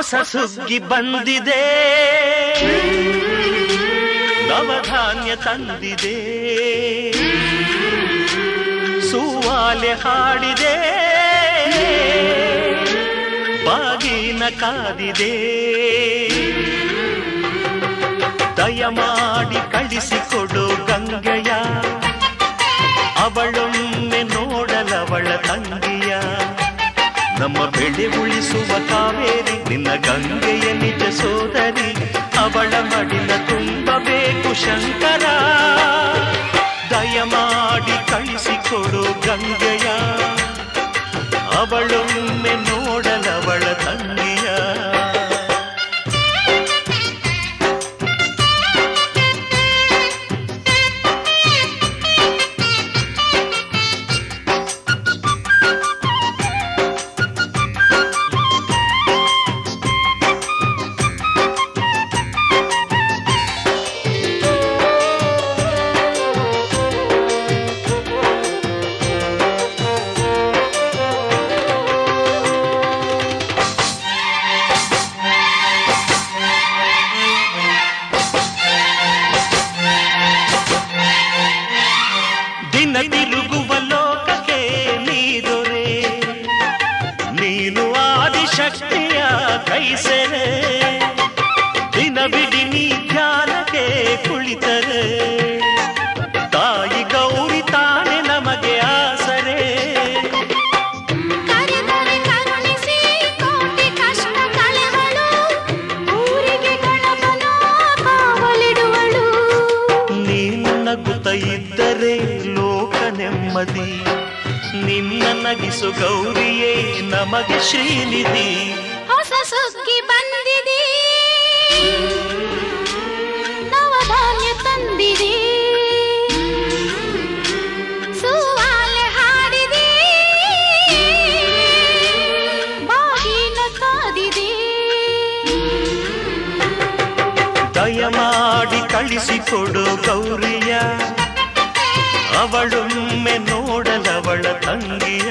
ಹೊಸ ಸುಗ್ಗಿ ಬಂದಿದೆ, ನವಧಾನ್ಯ ತಂದಿದೆ, ಸೂವಾಲೆ ಹಾಡಿದೆ, ಬಾಗಿನ ಕಾದಿದೆ. ದಯಮಾಡಿ ಕಳಿಸಿಕೊಡು ಗಂಗೆಯ, ಅವಳೊಮ್ಮೆ ನೋಡಲವಳ ತಂಗಿಯ. ನಮ್ಮ ಬೆಳೆ ಉಳಿಸುವ ಕಾವೇರಿ ನಿನ್ನ ಗಂಗೆಯ ನಿಜ ಸೋದರಿ. ಅವಳ ಮಡಿಲ ತುಂಬಬೇಕು ಶಂಕರ, ದಯಮಾಡಿ ಕಳಿಸಿಕೊಡು ಗಂಗೆಯ, ಅವಳೊಮ್ಮೆ ನೋಡಲವಳ ತಂಗಿಯ. ತಿರುಗುವ ಲೋಕಕ್ಕೆ ನೀದೊರೆ, ನೀನು ಆದಿಶಕ್ತಿಯ ಕೈಸೆರೆ. ದಿನವಿಡೀ ನೀ ಧ್ಯಾನಕ್ಕೆ ಕುಳಿತರೆ, ತಾಯಿ ಗೌರಿ ತಾನೆ ನಮಗೆ ಆಸರೆ. ಕರೆದರೆ ಕರುಣಿಸಿ ಕೋಟಿ ಕಷ್ಟ ಕಳೆವಳು, ಊರಿಗೆ ಗಣಪನ ಕಾವಲಿಡುವಳು. ನೀನು ನಗುತ್ತ ಇದ್ದರೆ ಲೋಕ ನೆಮ್ಮದಿ, ನಿನ್ನ ನಗಿಸು ಗೌರಿಯೇ ನಮಗೆ ಶ್ರೀನಿಧಿ. ಹೊಸ ಸುಗ್ಗಿ ಬಂದಿದೆ, ನವಧಾನ್ಯ ತಂದಿದೆ, ಸೂವಾಲೆ ಹಾಡಿದೆ, ಬಾಗಿನ ಕಾದಿದೆ. ದಯಮಾಡಿ ಕಳಿಸಿಕೊಡು ಗೌರಿಯ, ಅವಳೊಮ್ಮೆ ನೋಡಲವಳ ತಂಗಿಯ.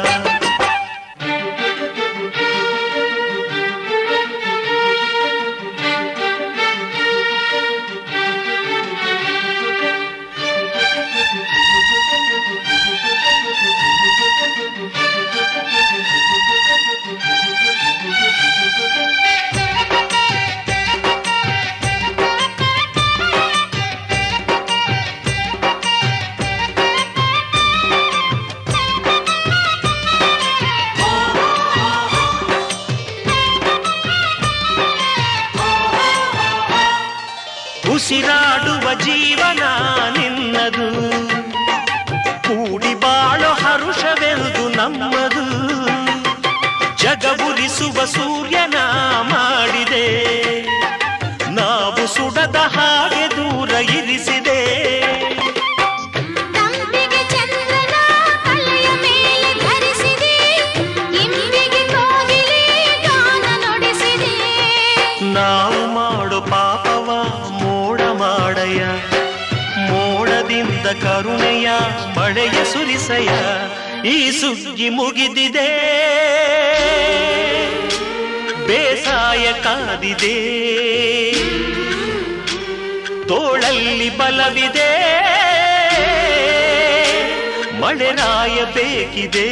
ಉಸಿರಾಡುವ ಜೀವನ ನಿನ್ನದು, ಕೂಡಿ ಬಾಳೋ ಹರುಷವೆಂದು ನಮ್ಮದು. ಜಗಬುರಿಸುವ ಸೂರ್ಯನ ಮಾಡಿದೆ, ನಾವು ಸುಡದ ಹಾಗೆ ದೂರ ಇರಿಸಿದೆ. ತಂಪಿಗೆ ಚಂದ್ರನ ತಲೆಯ ಮೇಲೆ ಧರಿಸಿದೆ, ಇಂಬಿಗೆ ಕೋಗಿಲೆ ಗಾನ ನುಡಿಸಿದೆ. ನಾವು ಮಾಡೋ ಪಾಪವ ಮೋಡ ಮಾಡಯ್ಯ, ಮೋಡದಿಂದ ಕರುಣೆಯ ಮಳೆಯ ಸುರಿಸಯ. ಈ ಸುಗ್ಗಿ ಮುಗಿದಿದೆ, ಬೇಸಾಯ ಕಾದಿದೆ, ತೋಳಲ್ಲಿ ಬಲವಿದೆ, ಮಳೆರಾಯ ಬೇಕಿದೆ.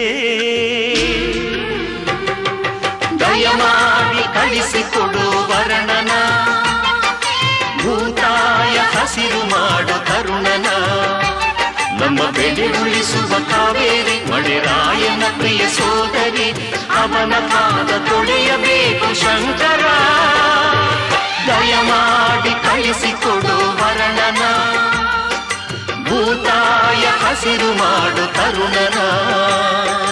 ದಯಮಾಡಿ ಕಳಿಸಿಕೊಡು ವರ್ಣನ, ಭೂತಾಯ ಹಸಿರು ಮಾಡು ತರುಣನ. ನಮ್ಮ ಬೆಳೆ ಉಳಿಸುವ ಕಾವೇರಿ ಮಳೆರಾಯನ ಪ್ರಿಯ ಸೋದರಿ. ಅವನ ಪಾದ ತೊಳೆಯಬೇಕು ಶಂಕರ, ದಯಮಾಡಿ ಕಳಿಸಿಕೊಡು ವರ್ಣನ, ಭೂತಾಯ ಹಸಿರು ಮಾಡು ತರುಣನ.